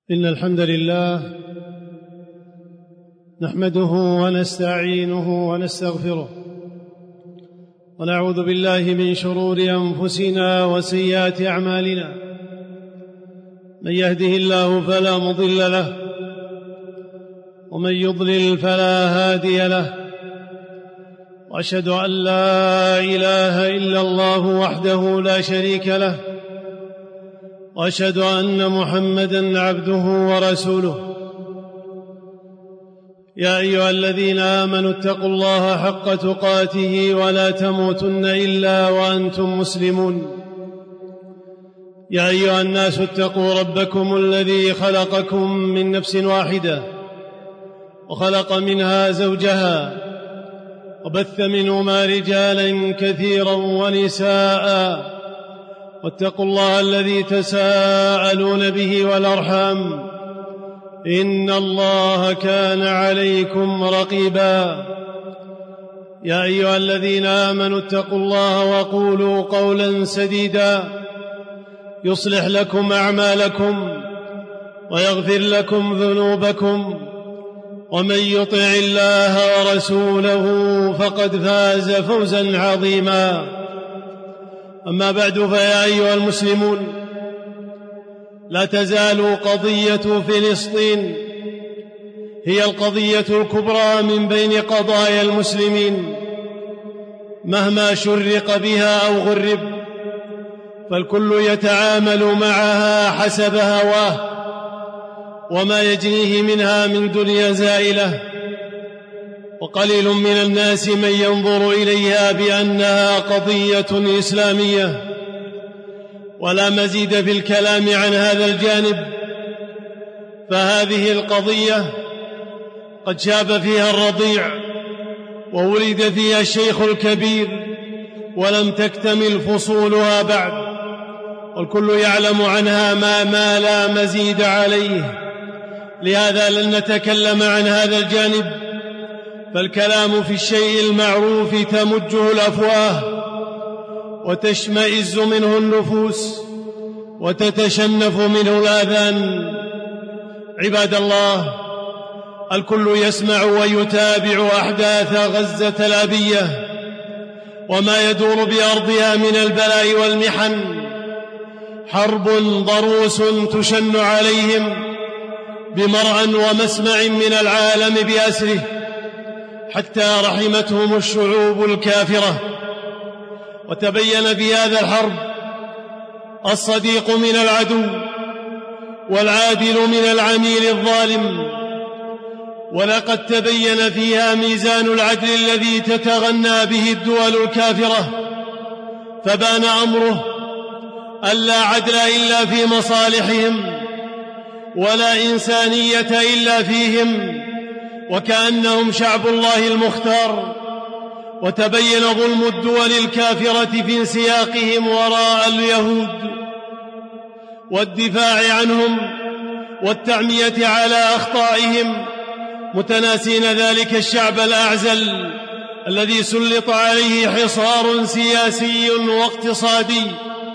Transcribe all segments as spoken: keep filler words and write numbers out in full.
إن الحمد لله نحمده ونستعينه ونستغفره ونعوذ بالله من شرور أنفسنا وسيئات أعمالنا. من يهده الله فلا مضل له ومن يضلل فلا هادي له، وأشهد أن لا إله إلا الله وحده لا شريك له، وأشهد أن محمدًا عبده ورسوله. يا أيها الذين آمنوا اتقوا الله حق تقاته ولا تموتن إلا وأنتم مسلمون. يا أيها الناس اتقوا ربكم الذي خلقكم من نفس واحدة وخلق منها زوجها وبث منهما رجالا كثيرا ونساء، واتقوا الله الذي تساءلون به والأرحام، إن الله كان عليكم رقيبا. يا أيها الذين آمنوا اتقوا الله وقولوا قولا سديدا يصلح لكم أعمالكم ويغفر لكم ذنوبكم، ومن يطع الله ورسوله فقد فاز فوزا عظيما. أما بعد، فيا أيها المسلمون، لا تزال قضية فلسطين هي القضية الكبرى من بين قضايا المسلمين، مهما شرق بها أو غرب، فالكل يتعامل معها حسب هواه وما يجنيه منها من دنيا زائلة، وقليل من الناس من ينظر إليها بأنها قضية إسلامية. ولا مزيد في الكلام عن هذا الجانب، فهذه القضية قد شاب فيها الرضيع وولد فيها الشيخ الكبير ولم تكتمل فصولها بعد، والكل يعلم عنها ما, ما لا مزيد عليه. لهذا لن نتكلم عن هذا الجانب، فالكلام في الشيء المعروف تمجه الأفواه وتشمئز منه النفوس وتتشنف منه الآذان. عباد الله، الكل يسمع ويتابع أحداث غزة الأبية وما يدور بأرضها من البلاء والمحن، حرب ضروس تشن عليهم بمرأى ومسمع من العالم بأسره، حتى رحمتهم الشعوب الكافرة. وتبين في هذا الحرب الصديق من العدو والعادل من العميل الظالم، ولقد تبين فيها ميزان العدل الذي تتغنى به الدول الكافرة، فبان أمره أن لا عدل إلا في مصالحهم ولا إنسانية إلا فيهم، وكأنهم شعب الله المختار. وتبين ظلم الدول الكافرة في انسياقهم وراء اليهود والدفاع عنهم والتعمية على أخطائهم، متناسين ذلك الشعب الأعزل الذي سلط عليه حصار سياسي واقتصادي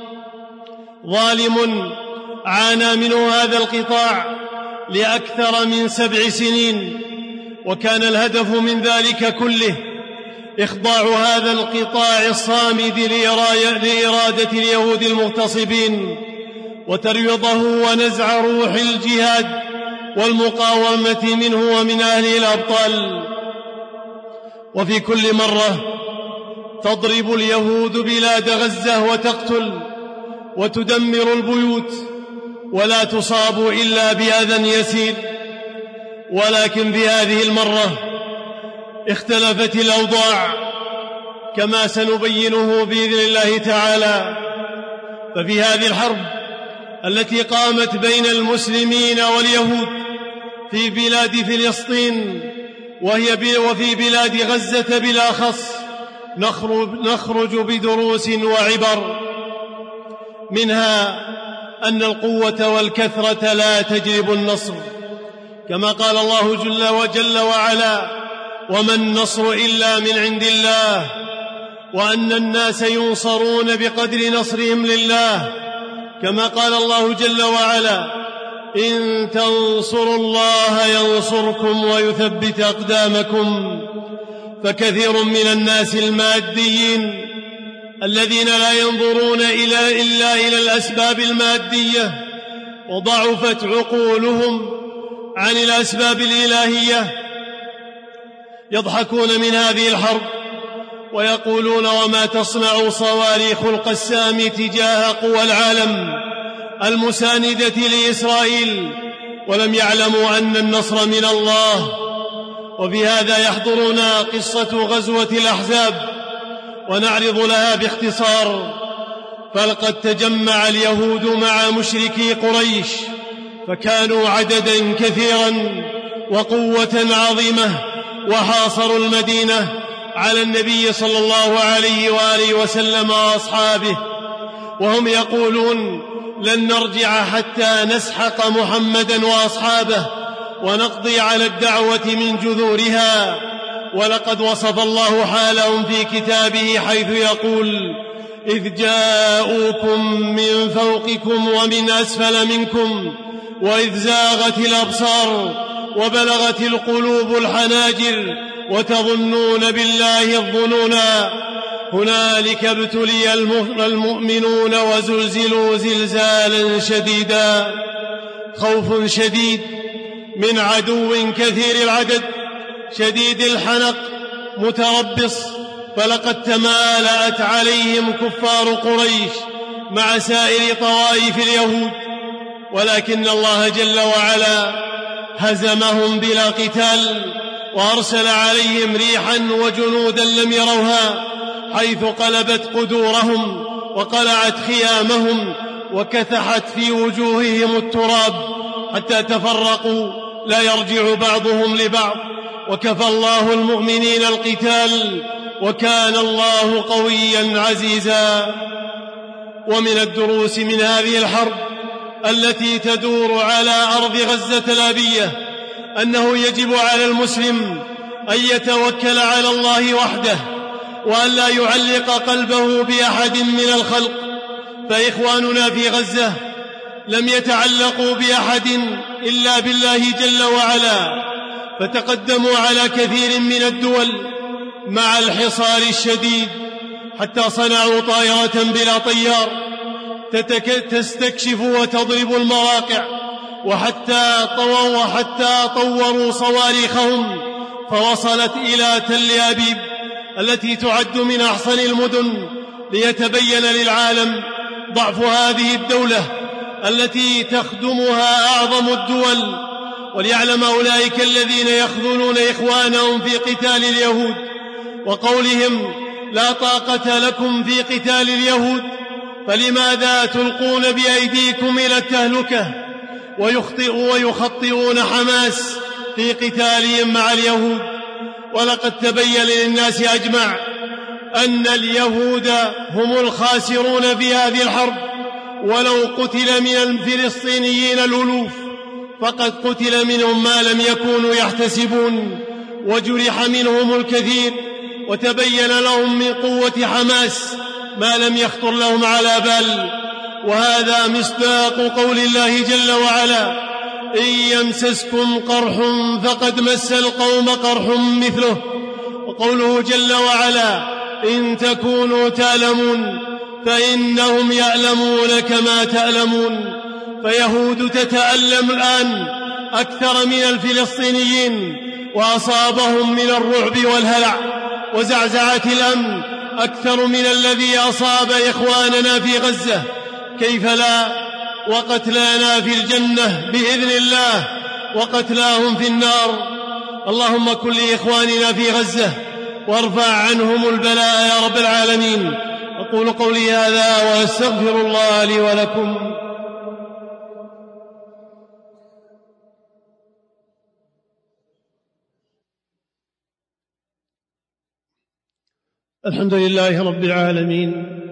ظالم عانى منه هذا القطاع لأكثر من سبع سنين، وكان الهدف من ذلك كله إخضاع هذا القطاع الصامد لإرادة اليهود المغتصبين، وتريضه ونزع روح الجهاد والمقاومة منه ومن أهله الأبطال. وفي كل مرة تضرب اليهود بلاد غزة وتقتل وتدمر البيوت، ولا تصاب إلا بأذى يسير. ولكن في هذه المرة اختلفت الأوضاع كما سنبينه بإذن الله تعالى. ففي هذه الحرب التي قامت بين المسلمين واليهود في بلاد فلسطين وهي وفي بلاد غزة بالأخص، نخرج بدروس وعبر، منها أن القوة والكثرة لا تجلب النصر، كما قال الله جل وجل وعلا: وما النصر إلا من عند الله، وأن الناس ينصرون بقدر نصرهم لله، كما قال الله جل وعلا: إن تنصروا الله ينصركم ويثبت أقدامكم. فكثير من الناس الماديين الذين لا ينظرون إلى إلا إلى الأسباب المادية وضعفت عقولهم عن الأسباب الإلهية يضحكون من هذه الحرب ويقولون: وما تصنع صواريخ القسام تجاه قوى العالم المساندة لإسرائيل، ولم يعلموا أن النصر من الله. وفي هذا يحضرنا قصة غزوة الأحزاب ونعرض لها باختصار. فلقد تجمع اليهود مع مشركي قريش فكانوا عددا كثيرا وقوة عظيمة، وحاصروا المدينة على النبي صلى الله عليه وآله وسلم وأصحابه، وهم يقولون: لن نرجع حتى نسحق محمدا وأصحابه ونقضي على الدعوة من جذورها. ولقد وصف الله حالهم في كتابه حيث يقول: إذ جاءوكم من فوقكم ومن أسفل منكم وإذ زاغت الأبصار وبلغت القلوب الحناجر وتظنون بالله الظنونا. هنالك ابتلي المؤمنون وزلزلوا زلزالا شديدا. خوف شديد من عدو كثير العدد شديد الحنق متربص. فلقد تمالأت عليهم كفار قريش مع سائر طوائف اليهود، ولكن الله جل وعلا هزمهم بلا قتال، وأرسل عليهم ريحا وجنودا لم يروها، حيث قلبت قدورهم وقلعت خيامهم وكثحت في وجوههم التراب حتى تفرقوا لا يرجع بعضهم لبعض. وكفى الله المؤمنين القتال وكان الله قويا عزيزا. ومن الدروس من هذه الحرب التي تدور على أرض غزة الأبية أنه يجب على المسلم أن يتوكل على الله وحده، وأن لا يعلق قلبه بأحد من الخلق. فإخواننا في غزة لم يتعلقوا بأحد إلا بالله جل وعلا، فتقدموا على كثير من الدول مع الحصار الشديد حتى صنعوا طائرة بلا طيار تستكشف وتضرب المواقع، وحتى طوروا, وحتى طوروا صواريخهم فوصلت إلى تل أبيب التي تعد من أحسن المدن، ليتبين للعالم ضعف هذه الدولة التي تخدمها أعظم الدول، وليعلم أولئك الذين يخذلون إخوانهم في قتال اليهود وقولهم: لا طاقة لكم في قتال اليهود، فلماذا تلقون بأيديكم إلى التهلكة ويخطئوا ويخطئون حماس في قتالهم مع اليهود. ولقد تبين للناس أجمع أن اليهود هم الخاسرون في هذه الحرب، ولو قتل من الفلسطينيين الألوف فقد قتل منهم ما لم يكونوا يحتسبون، وجرح منهم الكثير، وتبين لهم من قوة حماس ما لم يخطر لهم على بال. وهذا مصداق قول الله جل وعلا: إن يمسسكم قرح فقد مس القوم قرح مثله. وقوله جل وعلا: إن تكونوا تعلمون فإنهم يعلمون كما تعلمون. فيهود تتألم الآن أكثر من الفلسطينيين، وأصابهم من الرعب والهلع وزعزعة الأمن أكثر من الذي أصاب إخواننا في غزة. كيف لا وقتلانا في الجنة بإذن الله وقتلاهم في النار. اللهم كن لإخواننا في غزة وارفع عنهم البلاء يا رب العالمين. أقول قولي هذا وأستغفر الله لي ولكم. الحمد لله رب العالمين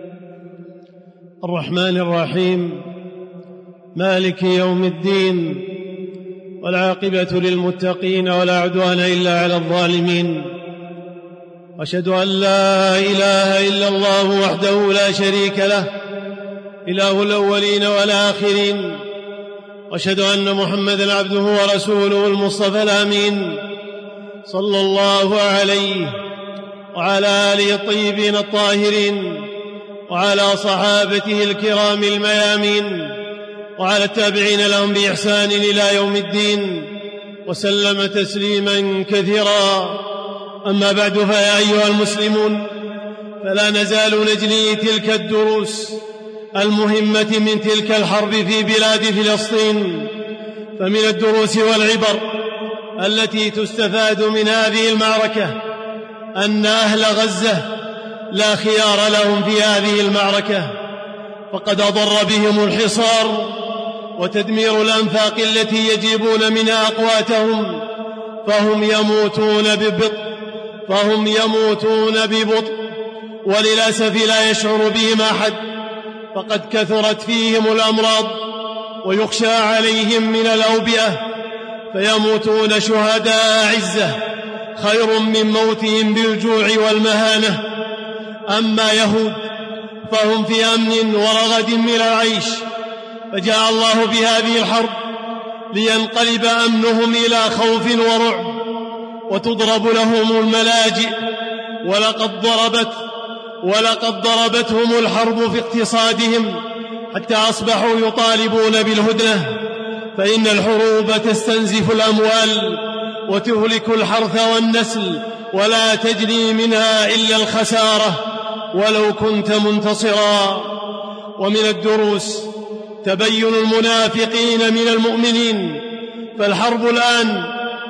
الرحمن الرحيم مالك يوم الدين، والعاقبة للمتقين ولا عدوان إلا على الظالمين. وأشهد أن لا إله إلا الله وحده لا شريك له، إله الأولين والآخرين، وأشهد أن محمدًا عبده ورسوله المصطفى الأمين صلى الله عليه وعلى آله الطيبين الطاهرين وعلى صحابته الكرام الميامين وعلى التابعين لهم بإحسان إلى يوم الدين وسلم تسليما كثيرا. أما بعد، فيا أيها المسلمون، فلا نزال نجني تلك الدروس المهمة من تلك الحرب في بلاد فلسطين. فمن الدروس والعبر التي تستفاد من هذه المعركة أن أهل غزة لا خيار لهم في هذه المعركة، فقد أضر بهم الحصار وتدمير الأنفاق التي يجيبون منها أقواتهم، فهم يموتون ببطء فهم يموتون ببطء وللأسف لا يشعر بهم أحد، فقد كثرت فيهم الأمراض ويخشى عليهم من الأوبئة، فيموتون شهداء عزة خير من موتهم بالجوع والمهانة. أما يهود فهم في أمن ورغد من العيش، فجاء الله بهذه الحرب لينقلب أمنهم إلى خوف ورعب وتضرب لهم الملاجئ، ولقد ضربت ولقد ضربتهم الحرب في اقتصادهم حتى أصبحوا يطالبون بالهدنة، فإن الحروب تستنزف الأموال وتهلك الحرث والنسل ولا تجري منها إلا الخسارة ولو كنت منتصرا. ومن الدروس تبين المنافقين من المؤمنين، فالحرب الآن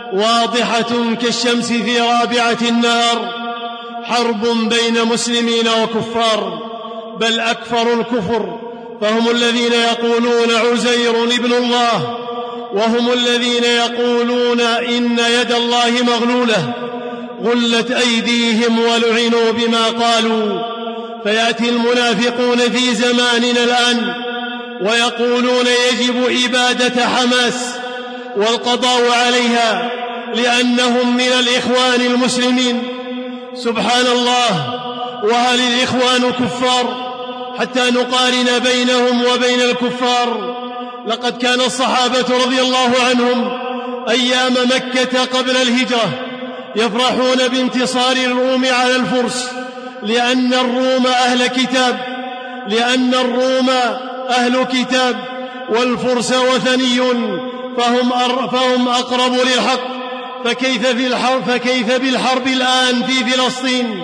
واضحة كالشمس في رابعة النهار، حرب بين مسلمين وكفار، بل أكفر الكفر، فهم الذين يقولون عزير ابن الله، وهم الذين يقولون إن يد الله مغلولة، غلت أيديهم ولعنوا بما قالوا. فيأتي المنافقون في زماننا الآن ويقولون يجب إبادة حماس والقضاء عليها لأنهم من الإخوان المسلمين. سبحان الله، وهل الإخوان كفار حتى نقارن بينهم وبين الكفار؟ لقد كان الصحابة رضي الله عنهم أيام مكة قبل الهجرة يفرحون بانتصار الروم على الفرس، لأن الروم أهل كتاب لأن الروم أهل كتاب والفرس وثني، فهم, فهم أقرب للحق. فكيف, في الحرب فكيف بالحرب الآن في فلسطين؟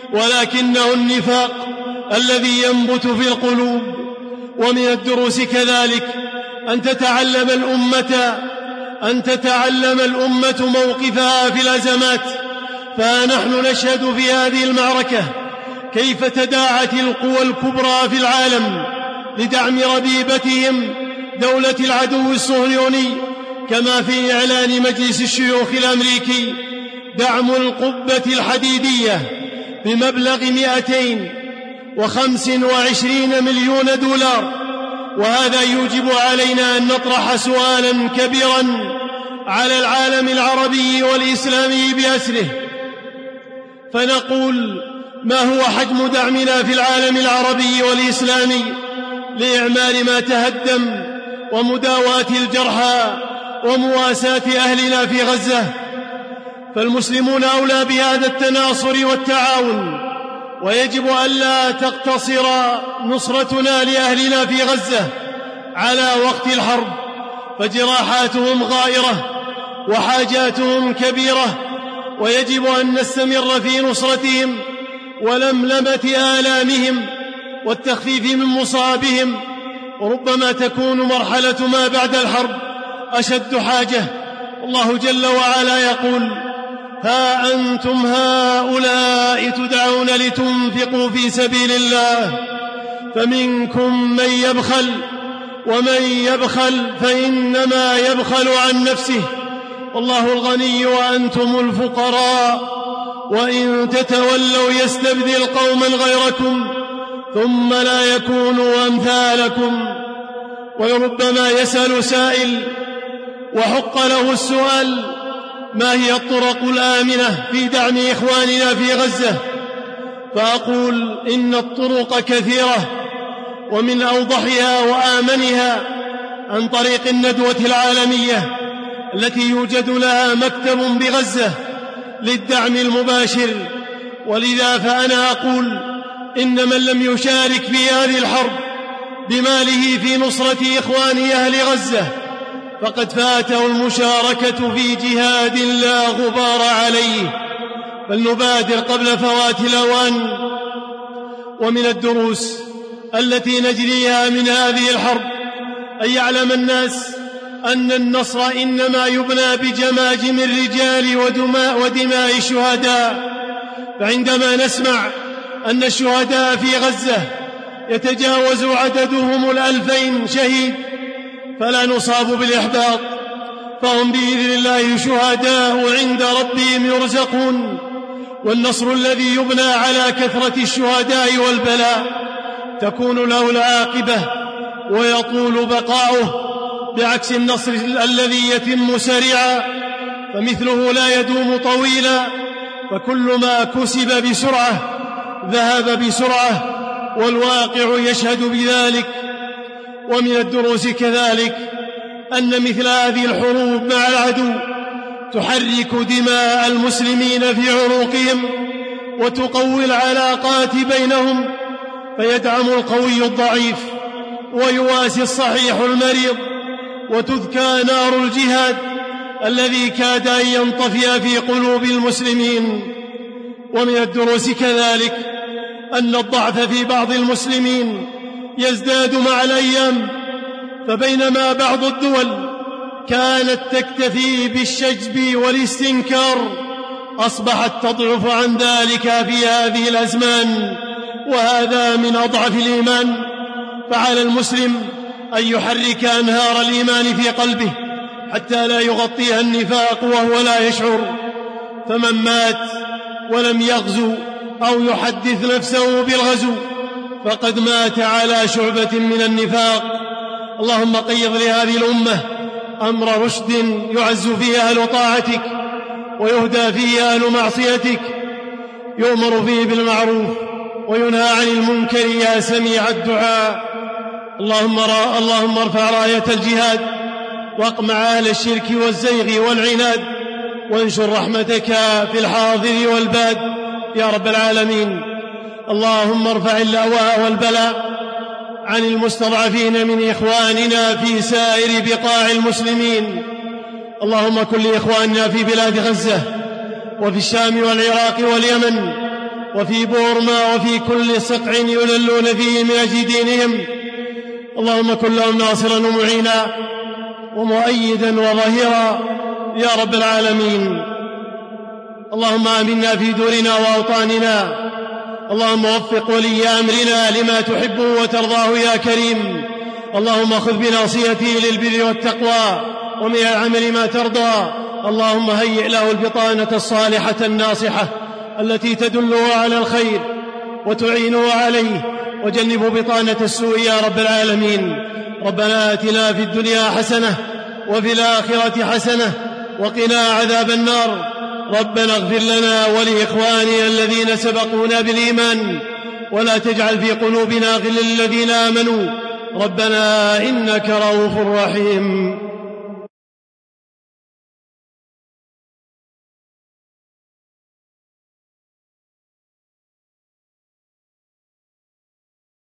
ولكنه النفاق الذي ينبت في القلوب. ومن الدروس كذلك أن تتعلم الأمة أن تتعلم الأمة موقفها في الأزمات، فنحن نشهد في هذه المعركة كيف تداعت القوى الكبرى في العالم لدعم ربيبتهم دولة العدو الصهيوني، كما في إعلان مجلس الشيوخ الأمريكي دعم القبة الحديدية بمبلغ مئتين وخمسة وعشرين مليون دولار. وهذا يوجب علينا أن نطرح سؤالا كبيرا على العالم العربي والإسلامي بأسره، فنقول: ما هو حجم دعمنا في العالم العربي والإسلامي لإعمار ما تهدم ومداواة الجرحى ومواساة أهلنا في غزة؟ فالمسلمون أولى بهذا التناصر والتعاون، ويجب ألا تقتصر نصرتنا لأهلنا في غزة على وقت الحرب، فجراحاتهم غائرة وحاجاتهم كبيرة، ويجب أن نستمر في نصرتهم ولملمة آلامهم والتخفيف من مصابهم. وربما تكون مرحلة ما بعد الحرب أشد حاجة. الله جل وعلا يقول: ها أنتم هؤلاء تدعون لتنفقوا في سبيل الله فمنكم من يبخل ومن يبخل فإنما يبخل عن نفسه والله الغني وأنتم الفقراء وإن تتولوا يستبدل قوما غيركم ثم لا يكونوا أمثالكم. ولربما يسأل سائل وحق له السؤال: ما هي الطرق الآمنة في دعم إخواننا في غزة؟ فأقول: إن الطرق كثيرة، ومن أوضحها وآمنها عن طريق الندوة العالمية التي يوجد لها مكتب بغزة للدعم المباشر. ولذا فأنا أقول إن من لم يشارك في هذه الحرب بماله في نصرة إخوان أهل غزة فقد فاته المشاركة في جهاد لا غبار عليه، فلنبادر قبل فوات الأوان. ومن الدروس التي نجريها من هذه الحرب أن يعلم الناس أن النصر إنما يبنى بجماجم الرجال ودماء الشهداء. فعندما نسمع أن الشهداء في غزة يتجاوز عددهم الألفين شهيد فلا نصاب بالإحباط، فهم بإذن الله شهداء عند ربهم يرزقون. والنصر الذي يبنى على كثرة الشهداء والبلاء تكون له العاقبة ويطول بقاؤه، بعكس النصر الذي يتم سريعا فمثله لا يدوم طويلا، فكل ما كسب بسرعة ذهب بسرعة، والواقع يشهد بذلك. ومن الدروس كذلك أن مثل هذه الحروب مع العدو تحرك دماء المسلمين في عروقهم وتقوي العلاقات بينهم، فيدعم القوي الضعيف ويواسي الصحيح المريض، وتذكى نار الجهاد الذي كاد أن ينطفئ في قلوب المسلمين. ومن الدروس كذلك أن الضعف في بعض المسلمين يزداد مع الأيام، فبينما بعض الدول كانت تكتفي بالشجب والاستنكار أصبحت تضعف عن ذلك في هذه الأزمان، وهذا من أضعف الإيمان. فعلى المسلم أن يحرك أنهار الإيمان في قلبه حتى لا يغطيها النفاق وهو لا يشعر. فمن مات ولم يغزو أو يحدث نفسه بالغزو فقد مات على شعبة من النفاق. اللهم قيض لهذه الأمة أمر رشد يعز فيه أهل طاعتك ويهدى فيه أهل معصيتك، يؤمر فيه بالمعروف وينهى عن المنكر يا سميع الدعاء. اللهم, را اللهم ارفع راية الجهاد واقمع أهل الشرك والزيغ والعناد، وانشر رحمتك في الحاضر والباد يا رب العالمين. اللهم ارفع اللأواء والبلاء عن المستضعفين من إخواننا في سائر بقاع المسلمين. اللهم كن لإخواننا في بلاد غزة وفي الشام والعراق واليمن وفي بورما وفي كل سقع يللون فيه من أجل دينهم. اللهم كن لهم ناصرا ومعينا ومؤيدا وظهيرا يا رب العالمين. اللهم آمنا في دورنا وأوطاننا، اللهم وفق ولي أمرنا لما تحبه وترضاه يا كريم. اللهم خذ بناصيته للبر والتقوى ومن العمل ما ترضى. اللهم هيئ له البطانة الصالحة الناصحة التي تدله على الخير وتعينه عليه، وجنب بطانة السوء يا رب العالمين. ربنا آتنا في الدنيا حسنة وفي الآخرة حسنة وقنا عذاب النار. ربنا اغفر لنا ولإخواننا الذين سبقونا بالإيمان ولا تجعل في قلوبنا غلا للذين آمنوا ربنا إنك رؤوف رحيم.